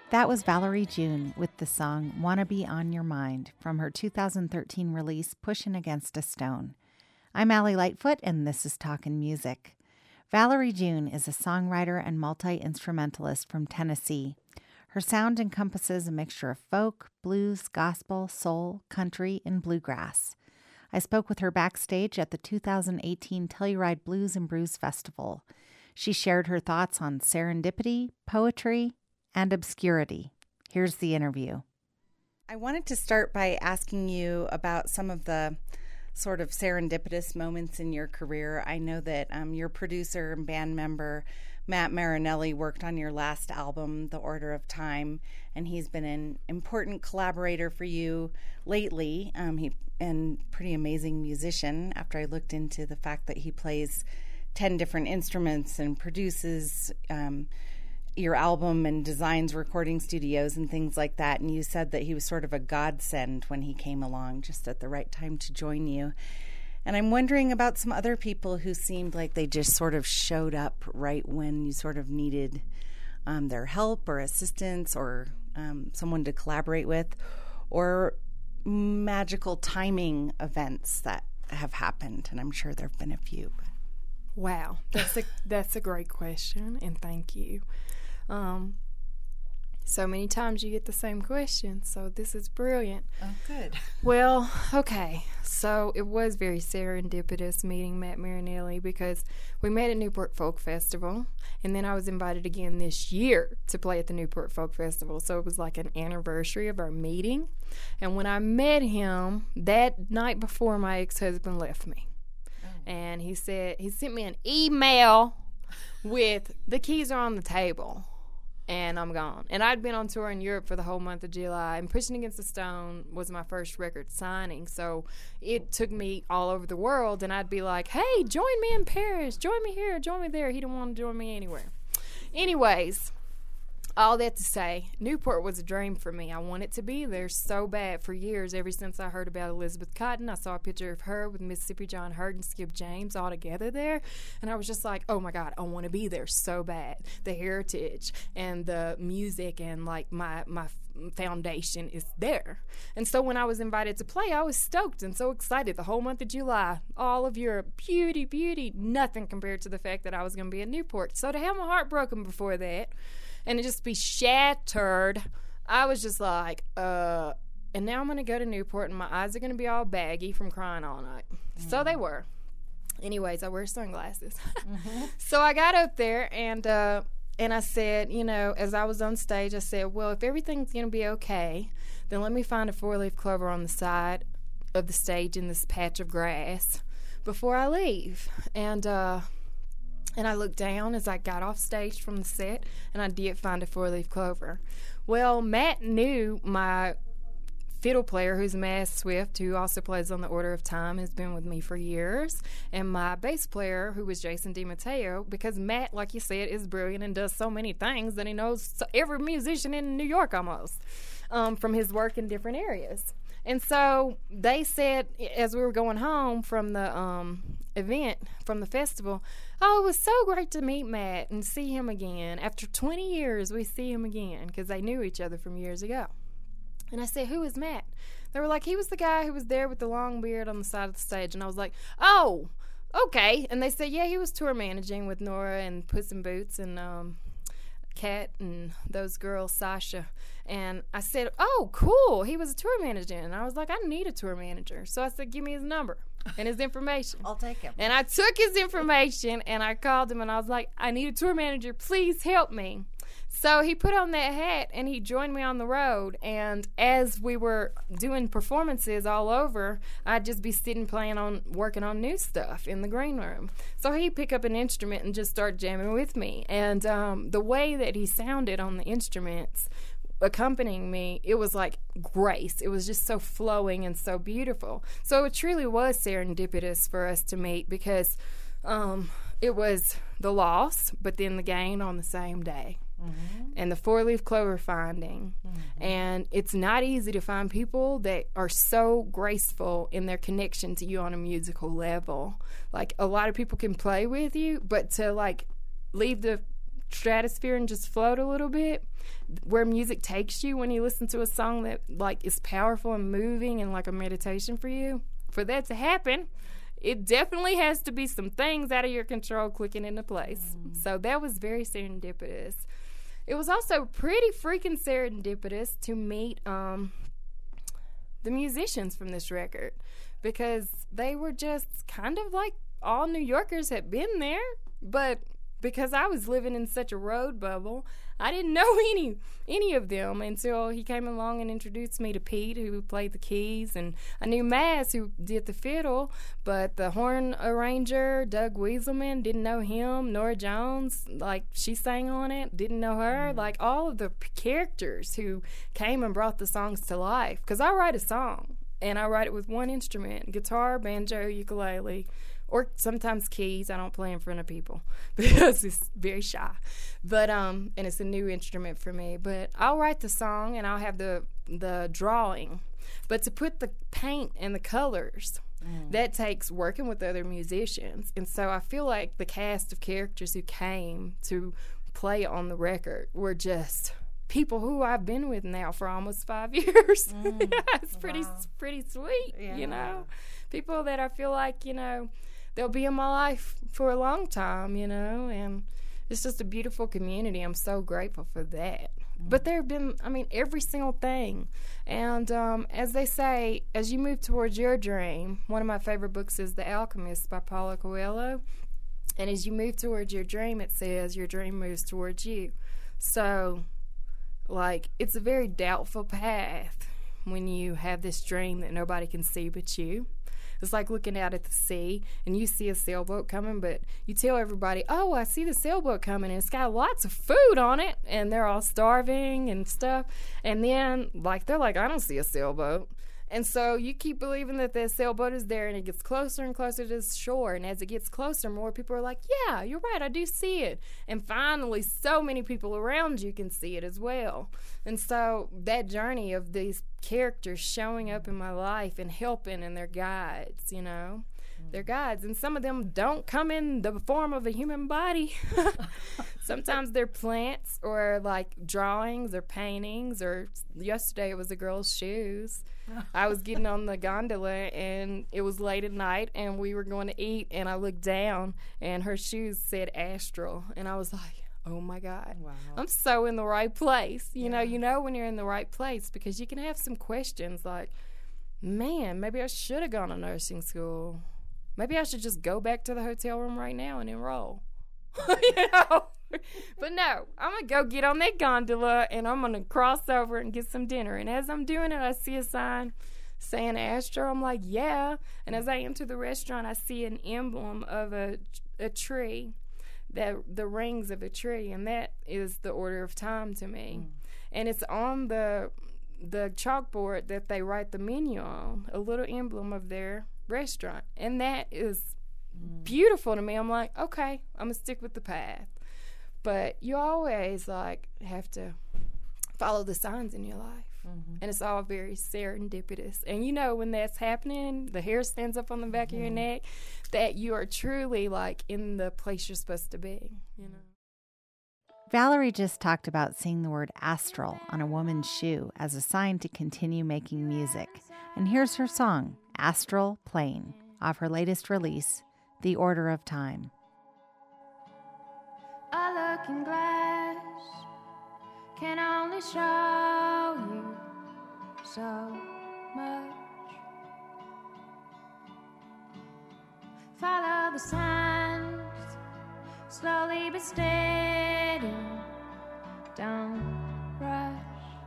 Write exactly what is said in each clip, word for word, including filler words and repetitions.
That was Valerie June with the song Wanna Be On Your Mind from her two thousand thirteen release Pushin' Against a Stone. I'm Allie Lightfoot, and this is Talkin' Music. Valerie June is a songwriter and multi-instrumentalist from Tennessee. Her sound encompasses a mixture of folk, blues, gospel, soul, country, and bluegrass. I spoke with her backstage at the two thousand eighteen Telluride Blues and Brews Festival. She shared her thoughts on serendipity, poetry, and obscurity. Here's the interview. I wanted to start by asking you about some of the sort of serendipitous moments in your career. I know that um, your producer and band member, Matt Marinelli, worked on your last album, The Order of Time, and he's been an important collaborator for you lately. Um, he and pretty amazing musician after I looked into the fact that he plays ten different instruments and produces um your album and designs recording studios and things like that. And you said that he was sort of a godsend when he came along just at the right time to join you. And I'm wondering about some other people who seemed like they just sort of showed up right when you sort of needed um, their help or assistance or um, someone to collaborate with, or magical timing events that have happened. And I'm sure there have been a few. Wow, that's a that's a great question, and thank you. Um, so many times you get the same question, so this is brilliant. Oh, good. Well, okay, so it was very serendipitous meeting Matt Marinelli because we met at Newport Folk Festival, and then I was invited again this year to play at the Newport Folk Festival, so it was like an anniversary of our meeting. And when I met him, that night before my ex-husband left me, oh. and he said, he sent me an email with the keys are on the table. And I'm gone. And I'd been on tour in Europe for the whole month of July, and Pushing Against the Stone was my first record signing. So it took me all over the world, and I'd be like, hey, join me in Paris, join me here, join me there. He didn't want to join me anywhere. Anyways, all that to say, Newport was a dream for me. I wanted to be there so bad for years. Ever since I heard about Elizabeth Cotton, I saw a picture of her with Mississippi John Hurt and Skip James all together there, and I was just like, oh my God, I want to be there so bad. The heritage and the music and like my my foundation is there. And so when I was invited to play, I was stoked and so excited. The whole month of July, all of Europe, beauty, beauty, nothing compared to the fact that I was going to be at Newport. So to have my heart broken before that, and to just be shattered, I was just like, uh, and now I'm going to go to Newport, and my eyes are going to be all baggy from crying all night. Mm-hmm. So they were. Anyways, I wear sunglasses. Mm-hmm. So I got up there, and uh, and I said, you know, as I was on stage, I said, well, if everything's going to be okay, then let me find a four-leaf clover on the side of the stage in this patch of grass before I leave. And, uh... And I looked down as I got off stage from the set, and I did find a four-leaf clover. Well, Matt knew my fiddle player, who's Matt Swift, who also plays on The Order of Time, has been with me for years, and my bass player, who was Jason DiMatteo, because Matt, like you said, is brilliant and does so many things that he knows every musician in New York almost, um, from his work in different areas. And so they said, as we were going home from the um, event, from the festival, oh, it was so great to meet Matt and see him again. After twenty years, we see him again, because they knew each other from years ago. And I said, who is Matt? They were like, he was the guy who was there with the long beard on the side of the stage. And I was like, oh, okay. And they said, yeah, he was tour managing with Nora and Puss in Boots and um, Kat and those girls, Sasha. And I said, oh, cool. He was a tour manager. And I was like, I need a tour manager. So I said, give me his number and his information. I'll take him. And I took his information, and I called him, and I was like, I need a tour manager. Please help me. So he put on that hat, and he joined me on the road. And as we were doing performances all over, I'd just be sitting playing on, working on new stuff in the green room. So he'd pick up an instrument and just start jamming with me. And um, the way that he sounded on the instruments accompanying me, it was like grace. It was just so flowing and so beautiful. So it truly was serendipitous for us to meet, because um, it was the loss, but then the gain on the same day. Mm-hmm. And the four-leaf clover finding. Mm-hmm. And it's not easy to find people that are so graceful in their connection to you on a musical level. Like, a lot of people can play with you, but to like leave the stratosphere and just float a little bit, where music takes you when you listen to a song that like is powerful and moving and like a meditation for you. For that to happen, it definitely has to be some things out of your control clicking into place. Mm. So that was very serendipitous. It was also pretty freaking serendipitous to meet um, the musicians from this record, because they were just kind of like all New Yorkers had been there, but because I was living in such a road bubble, I didn't know any any of them until he came along and introduced me to Pete, who played the keys, and I knew Maz, who did the fiddle, but the horn arranger, Doug Wieselman, didn't know him. Nora Jones, like, she sang on it, didn't know her. Mm-hmm. Like, all of the p- characters who came and brought the songs to life. Because I write a song, and I write it with one instrument, guitar, banjo, ukulele, or sometimes keys. I don't play in front of people because it's very shy. But um, and it's a new instrument for me. But I'll write the song and I'll have the the drawing. But to put the paint and the colors, mm. that takes working with other musicians. And so I feel like the cast of characters who came to play on the record were just people who I've been with now for almost five years. Mm. Yeah, it's wow. pretty pretty sweet, yeah. you know. People that I feel like, you know, they'll be in my life for a long time, you know, and it's just a beautiful community. I'm so grateful for that. Mm. But there have been, I mean, every single thing. And um, as they say, as you move towards your dream, one of my favorite books is The Alchemist by Paulo Coelho. And as you move towards your dream, it says your dream moves towards you. So, like, it's a very doubtful path when you have this dream that nobody can see but you. It's like looking out at the sea, and you see a sailboat coming, but you tell everybody, oh, I see the sailboat coming, and it's got lots of food on it, and they're all starving and stuff. And then, like, they're like, I don't see a sailboat. And so you keep believing that the sailboat is there, and it gets closer and closer to the shore. And as it gets closer, more people are like, yeah, you're right, I do see it. And finally, so many people around you can see it as well. And so that journey of these characters showing up in my life and helping, and their guides, you know, mm. they're guides. And some of them don't come in the form of a human body. Sometimes they're plants or like drawings or paintings, or yesterday it was a girl's shoes. I was getting on the gondola, and it was late at night, and we were going to eat, and I looked down, and her shoes said Astral, and I was like, oh my God, wow. I'm so in the right place. You yeah. know, you know when you're in the right place, because you can have some questions like, man, maybe I should have gone to nursing school. Maybe I should just go back to the hotel room right now and enroll. You know? But no, I'm going to go get on that gondola, and I'm going to cross over and get some dinner. And as I'm doing it, I see a sign saying Astro. I'm like, yeah. And as I enter the restaurant, I see an emblem of a, a tree, that the rings of a tree, and that is the order of time to me. Mm. And it's on the the chalkboard that they write the menu on, a little emblem of their restaurant. And that is mm. beautiful to me. I'm like, okay, I'm going to stick with the path. But you always, like, have to follow the signs in your life. Mm-hmm. And it's all very serendipitous. And you know when that's happening, the hair stands up on the back mm-hmm. of your neck, that you are truly, like, in the place you're supposed to be, you know. Valerie just talked about seeing the word astral on a woman's shoe as a sign to continue making music. And here's her song, Astral Plane, off her latest release, The Order of Time. A looking glass can only show you so much. Follow the signs, slowly but steady, don't rush.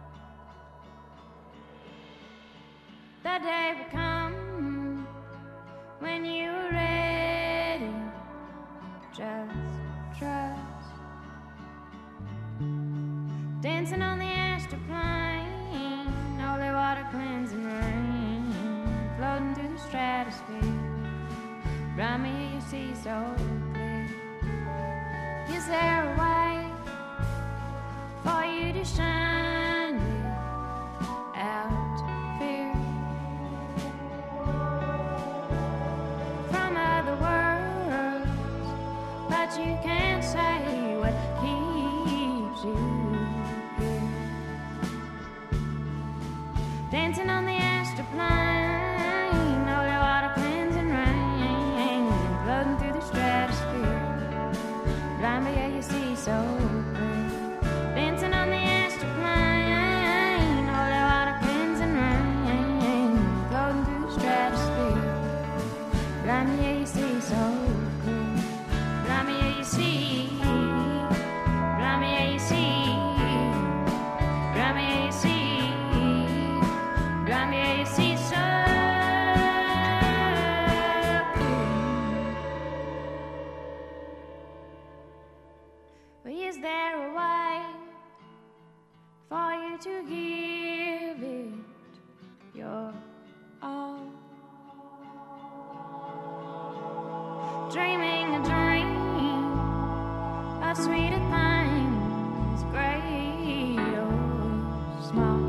The day will come when you're ready, just trust. Dancing on the astral plane, holy water cleansing rain, floating through the stratosphere. Round me you see so clear. Is there a way for you to shine without fear? From other worlds, but you can't say what keeps you here. Dancing on the astral plane, holy water cleansing rain, floating through the stratosphere. Blind me, yeah, you see so clear. Dancing on the astral plane, holy water cleansing rain, floating through the stratosphere. Blind me, yeah, you see so clear. Blind me, yeah, you see. Blind me, yeah, you see. Blind me, yeah, you see. Blind me, yeah, you see so clear. But is there a way for you to give it your all? Dreaming a dream of sweeter things, great or small.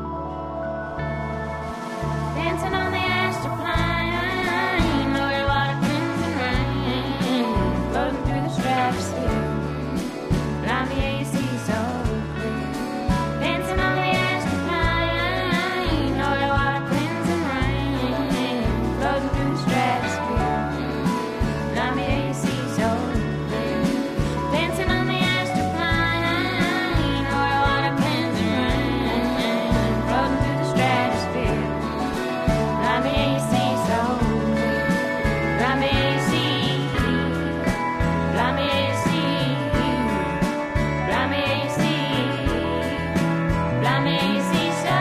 Dancing on the astral plane, holy water cleansing rain, floating through the stratosphere. Blind me, yeah, you see so clear. Dancing on the astral plane, holy water cleansing rain, floating through the stratosphere. Blind me, yeah, you see so clear. Dancing on the astral plane, holy water cleansing rain, floating through the stratosphere. Blind me, yeah, you see so clear. Blind me, yeah, you see. Blind me, yeah, you see. Blind me, yeah, you see. Blind me, yeah, you see so.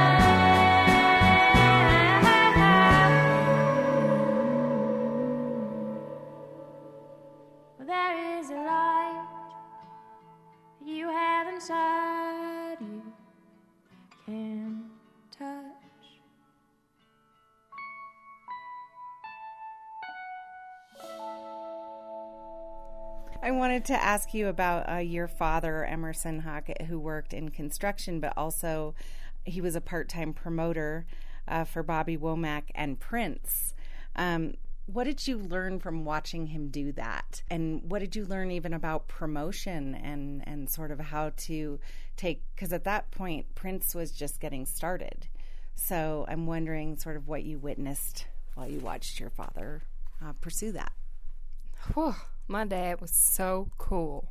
Well, there is a light you have inside you, can touch. I wanted to ask you about uh, your father, Emerson Hockett, who worked in construction, but also he was a part-time promoter uh, for Bobby Womack and Prince. Um, what did you learn from watching him do that? And what did you learn even about promotion and, and sort of how to take, because at that point, Prince was just getting started. So I'm wondering sort of what you witnessed while you watched your father uh, pursue that. Whew, my dad was so cool.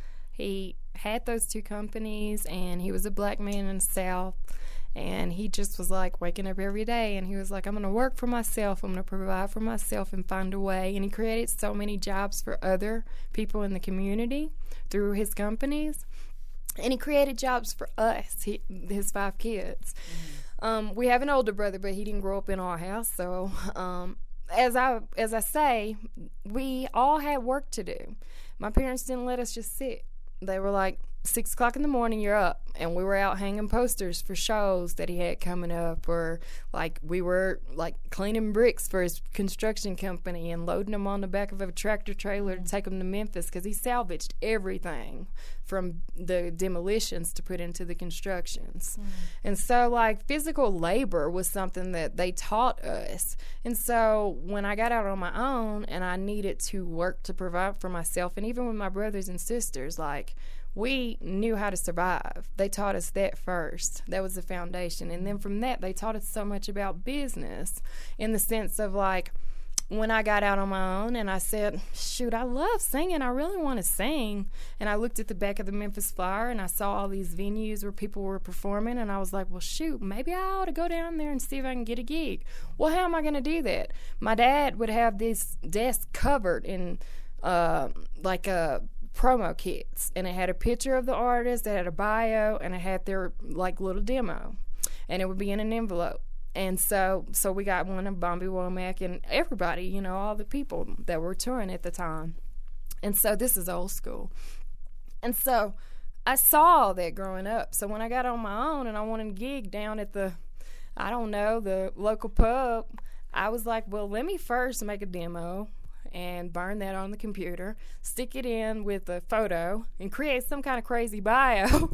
He had those two companies, and he was a black man in the South, and he just was like waking up every day, and he was like, I'm going to work for myself, I'm going to provide for myself and find a way. And he created so many jobs for other people in the community through his companies, and he created jobs for us, he, his five kids. Mm-hmm. Um, we have an older brother, but he didn't grow up in our house, so um, as I as I say, we all had work to do. My parents didn't let us just sit. They were like, six o'clock in the morning, you're up. And we were out hanging posters for shows that he had coming up, or like we were like cleaning bricks for his construction company and loading them on the back of a tractor trailer to take them to Memphis, because he salvaged everything from the demolitions to put into the constructions. Mm. And so like physical labor was something that they taught us. And so when I got out on my own and I needed to work to provide for myself, and even with my brothers and sisters, like we knew how to survive. They taught us that first. That was the foundation. And then from that, they taught us so much about business, in the sense of like, when I got out on my own and I said, shoot, I love singing. I really want to sing. And I looked at the back of the Memphis Flyer and I saw all these venues where people were performing. And I was like, well, shoot, maybe I ought to go down there and see if I can get a gig. Well, how am I going to do that? My dad would have this desk covered in uh, like a promo kits, and it had a picture of the artist, it had a bio, and it had their like little demo, and it would be in an envelope. And so so we got one of Bobby Womack and everybody, you know, all the people that were touring at the time. And so this is old school. And so I saw all that growing up. So when I got on my own and I wanted a gig down at the, I don't know, the local pub, I was like, well, let me first make a demo and burn that on the computer, stick it in with a photo, and create some kind of crazy bio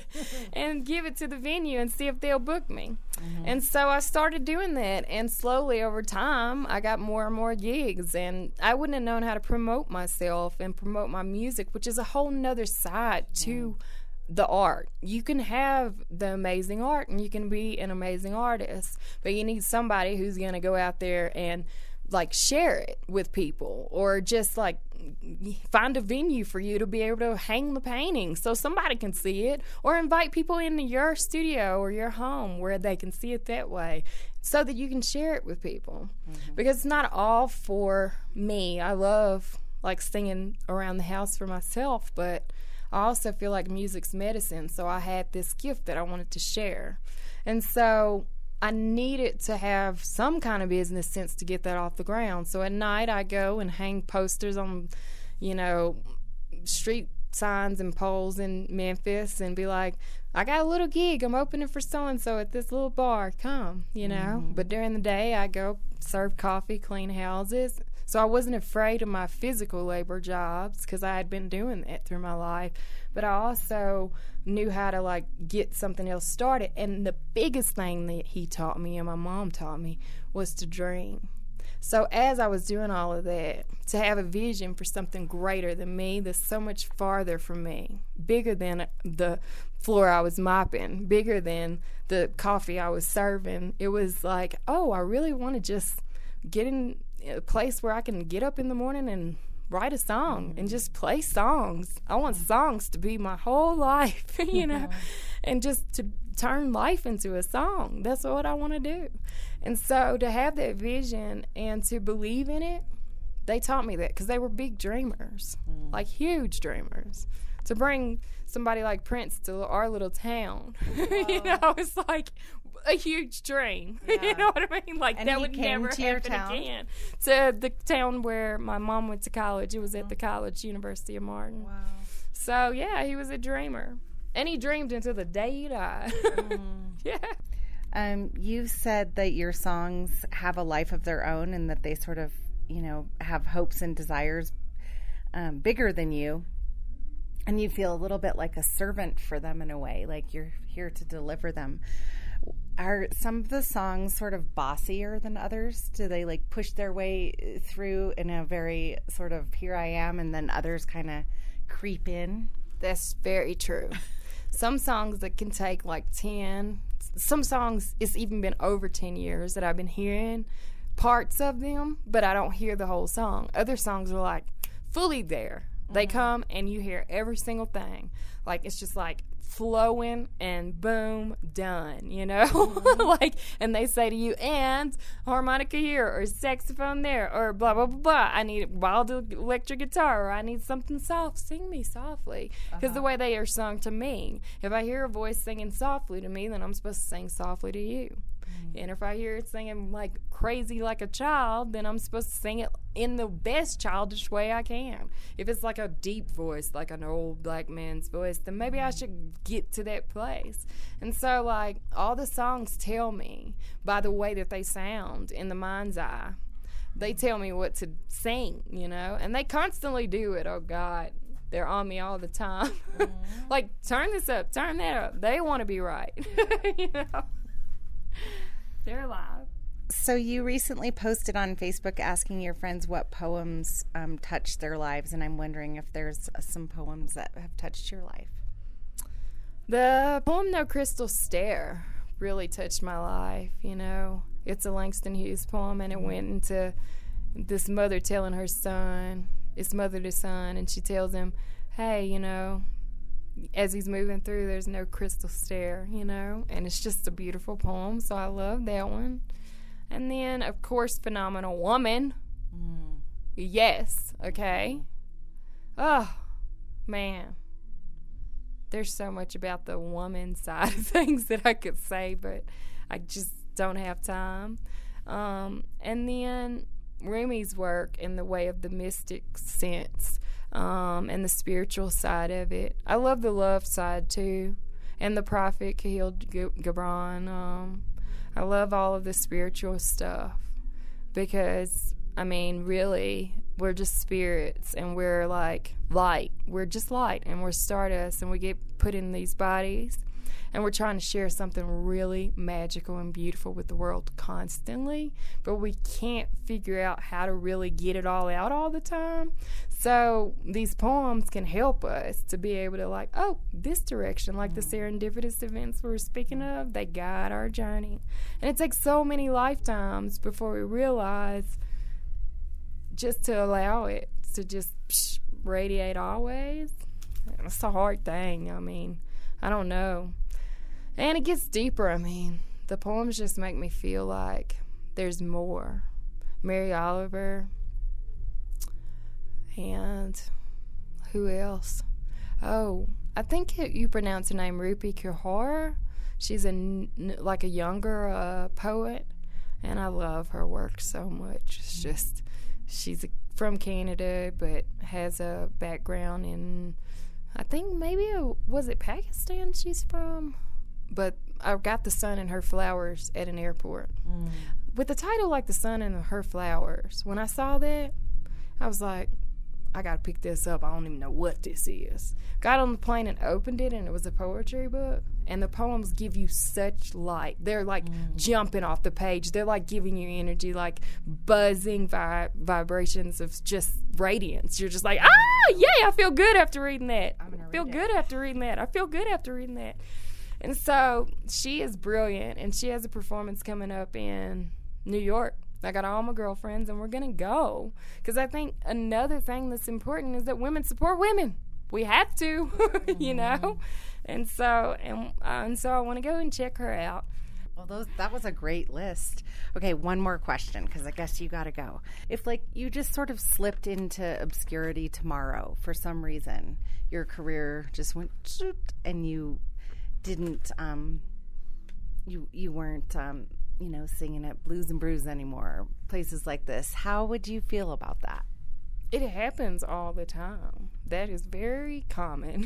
and give it to the venue and see if they'll book me. Mm-hmm. And so I started doing that, and slowly over time, I got more and more gigs, and I wouldn't have known how to promote myself and promote my music, which is a whole nother side to the art. You can have the amazing art and you can be an amazing artist, but you need somebody who's going to go out there and like share it with people, or just like find a venue for you to be able to hang the painting so somebody can see it, or invite people into your studio or your home where they can see it that way so that you can share it with people. Mm-hmm. Because it's not all for me. I love like singing around the house for myself, but I also feel like music's medicine, so I had this gift that I wanted to share. And so I needed to have some kind of business sense to get that off the ground. So at night I go and hang posters on, you know, street signs and poles in Memphis and be like, I got a little gig. I'm opening for so-and-so at this little bar. Come, you know. Mm-hmm. But during the day I go serve coffee, clean houses. So I wasn't afraid of my physical labor jobs because I had been doing that through my life. But I also knew how to, like, get something else started. And the biggest thing that he taught me and my mom taught me was to dream. So as I was doing all of that, to have a vision for something greater than me, that's so much farther from me, bigger than the floor I was mopping, bigger than the coffee I was serving, it was like, oh, I really want to just get in a place where I can get up in the morning and write a song and just play songs. I want songs to be my whole life, you know, and just to turn life into a song. That's what I want to do. And so to have that vision and to believe in it, they taught me that because they were big dreamers, mm. like huge dreamers. To bring somebody like Prince to our little town, wow. you know, it's like a huge dream. Yeah. You know what I mean? Like, and that would never happen again. To the town where my mom went to college. It was at the college, University of Martin. Wow. So, yeah, he was a dreamer. And he dreamed until the day he died. Mm. Yeah. Um, you said that your songs have a life of their own and that they sort of, you know, have hopes and desires um, bigger than you. And you feel a little bit like a servant for them in a way, like you're here to deliver them. Are some of the songs sort of bossier than others? Do they like push their way through in a very sort of here I am, and then others kind of creep in? That's very true. Some songs that can take like ten, some songs it's even been over ten years that I've been hearing parts of them, but I don't hear the whole song. Other songs are like fully there. They come and you hear every single thing. Like, it's just like flowing and boom, done, you know? Mm-hmm. Like, and they say to you, and harmonica here or saxophone there or blah, blah, blah, blah. I need wild electric guitar or I need something soft. Sing me softly. Because uh-huh. the way they are sung to me, if I hear a voice singing softly to me, then I'm supposed to sing softly to you. And if I hear it singing like crazy like a child, then I'm supposed to sing it in the best childish way I can. If it's like a deep voice, like an old black man's voice, then maybe I should get to that place. And so, like, all the songs tell me by the way that they sound in the mind's eye. They tell me what to sing, you know, and they constantly do it. Oh, God. They're on me all the time. Mm-hmm. Like, turn this up, turn that up. They want to be right, you know. They're alive. So you recently posted on Facebook asking your friends what poems um, touched their lives, and I'm wondering if there's uh, some poems that have touched your life. The poem No Crystal Stare really touched my life, you know. It's a Langston Hughes poem, and it went into this mother telling her son, it's mother to son, and she tells him, hey, you know, as he's moving through, there's no crystal stare, you know, and it's just a beautiful poem, so I love that one. And then, of course, Phenomenal Woman. Mm. Yes, okay. Oh, man. There's so much about the woman side of things that I could say, but I just don't have time. Um, and then Rumi's work in the way of the mystic sense. Um, and the spiritual side of it. I love the love side, too. And the prophet, Khalil Gibran. Um, I love all of the spiritual stuff. Because, I mean, really, we're just spirits. And we're like light. We're just light. And we're stardust. And we get put in these bodies. and we're trying to share something really magical and beautiful with the world constantly, but we can't figure out how to really get it all out all the time. So these poems can help us to be able to, like, oh, this direction, like the serendipitous events we were speaking of, they guide our journey. And it takes so many lifetimes before we realize just to allow it to just psh, radiate always. It's a hard thing. I mean, I don't know. And it gets deeper. I mean, the poems just make me feel like there's more. Mary Oliver. And who else? Oh, I think you pronounce her name Rupi Kaur. She's a, like a younger uh, poet. And I love her work so much. It's just, she's a, from Canada, but has a background in, I think maybe, a, was it Pakistan she's from? But I got The Sun and Her Flowers at an airport. Mm. With the title like The Sun and Her Flowers, when I saw that, I was like, I got to pick this up. I don't even know what this is. Got on the plane and opened it, and it was a poetry book. And the poems give you such light. They're like mm. jumping off the page. They're like giving you energy, like buzzing vi- vibrations of just radiance. You're just like, ah, yay, I feel good after reading that. I feel good after reading that. I feel good after reading that. And so she is brilliant, and she has a performance coming up in New York. I got all my girlfriends, and we're going to go. Because I think another thing that's important is that women support women. We have to, you know? And so and, uh, and so I want to go and check her out. Well, those that was a great list. Okay, one more question, because I guess you got to go. If, like, you just sort of slipped into obscurity tomorrow for some reason, your career just went shoot, and you didn't, um, you you weren't, um, you know, singing at Blues and Brews anymore, places like this, how would you feel about that? It happens all the time. That is very common.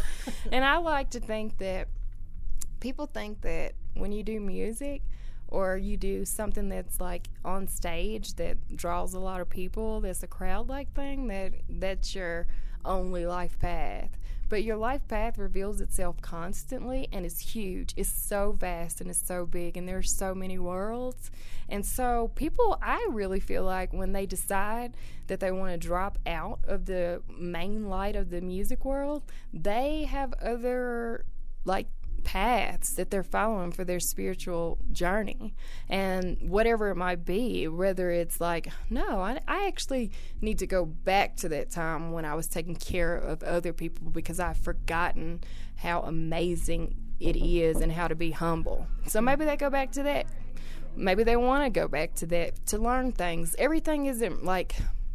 And I like to think that people think that when you do music or you do something that's like on stage that draws a lot of people, that's a crowd-like thing, that that's your only life path. But your life path reveals itself constantly, and it's huge. It's so vast and it's so big, and there's so many worlds. And so people, I really feel like when they decide that they want to drop out of the main light of the music world, they have other, like, paths that they're following for their spiritual journey, and whatever it might be, whether it's like, no, I, I actually need to go back to that time when I was taking care of other people because I've forgotten how amazing it is and how to be humble. So maybe they go back to that. Maybe they want to go back to that to learn things. Everything isn't, like,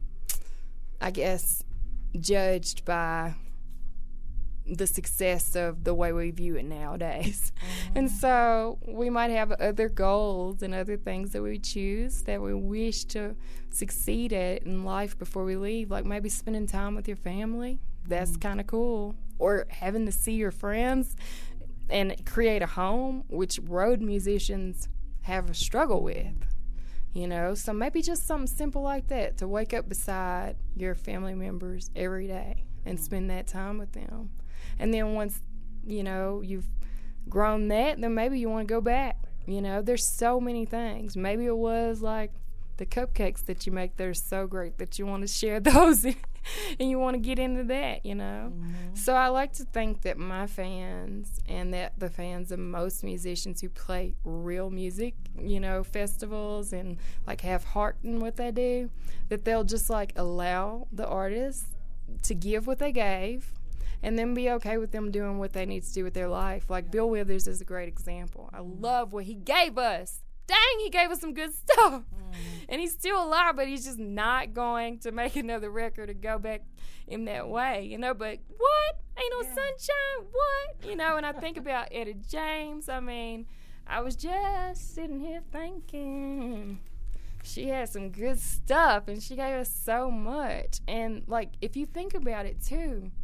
I guess, judged by the success of the way we view it nowadays. Mm-hmm. And so we might have other goals and other things that we choose that we wish to succeed at in life before we leave, like maybe spending time with your family. That's mm-hmm. kind of cool. Or having to see your friends and create a home, which road musicians have a struggle with. You know, so maybe just something simple like that, to wake up beside your family members every day and spend that time with them. And then once, you know, you've grown that, then maybe you want to go back. You know, there's so many things. Maybe it was like the cupcakes that you make that are so great that you want to share those and you want to get into that, you know. Mm-hmm. So I like to think that my fans and that the fans of most musicians who play real music, you know, festivals and like have heart in what they do, that they'll just like allow the artists to give what they gave and then be okay with them doing what they need to do with their life. Like Bill Withers is a great example. I love what he gave us. Dang, he gave us some good stuff. Mm. And he's still alive, but he's just not going to make another record or go back in that way, you know. But what? Ain't no yeah. sunshine? What? You know, and I think about Etta James. I mean, I was just sitting here thinking she had some good stuff, and she gave us so much. And, like, if you think about it, too,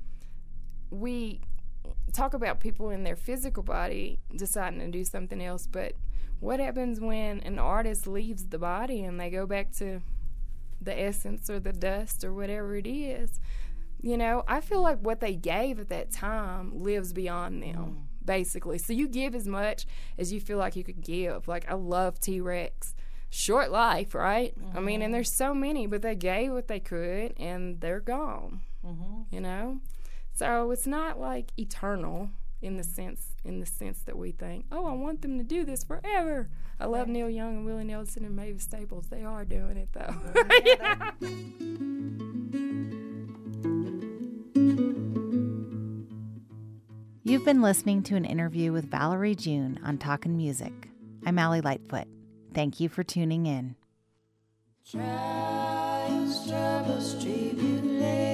we talk about people in their physical body deciding to do something else, but what happens when an artist leaves the body and they go back to the essence or the dust or whatever it is? You know, I feel like what they gave at that time lives beyond them. Mm. basically. So you give as much as you feel like you could give. Like, I love T-Rex. Short life, right? Mm-hmm. I mean, and there's so many, but they gave what they could, and they're gone, mm-hmm. you know? So it's not, like, eternal in the sense in the sense that we think, oh, I want them to do this forever. I love right. Neil Young and Willie Nelson and Mavis Staples. They are doing it, though. Yeah. You've been listening to an interview with Valerie June on Talkin' Music. I'm Allie Lightfoot. Thank you for tuning in. Trials, troubles, tribulations.